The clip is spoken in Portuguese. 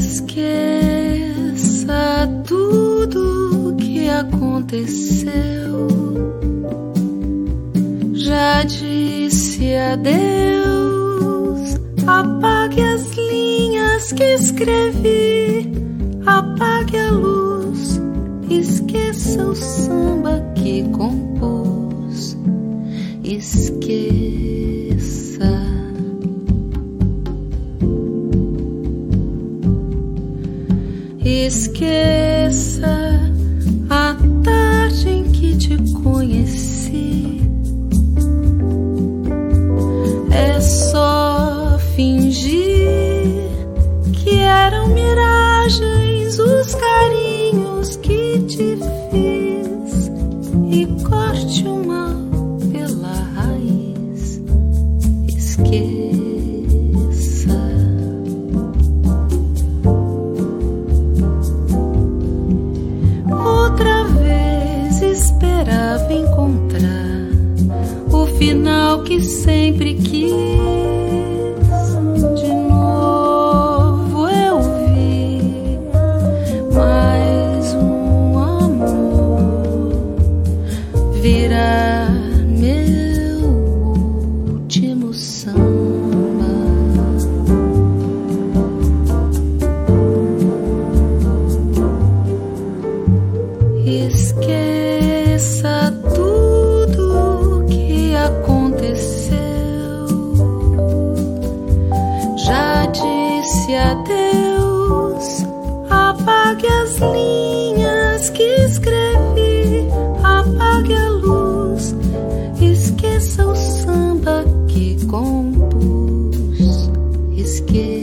Esqueça tudo que aconteceu. Já disse adeus. Apague as linhas que escrevi. Apague a luz. Esqueça o samba que compôs. Esqueça. Esqueça a tarde em que te conheci. É só fingir que eram miragens os carinhos que te fiz. E corte o mal pela raiz. Esqueça. Outra vez esperava encontrar o final que sempre quis. De novo eu vi mais um amor virar meu último samba. Esqueça tudo que aconteceu. Já disse adeus. Apague as linhas que escrevi. Apague a luz. Esqueça o samba que compus. Esqueça.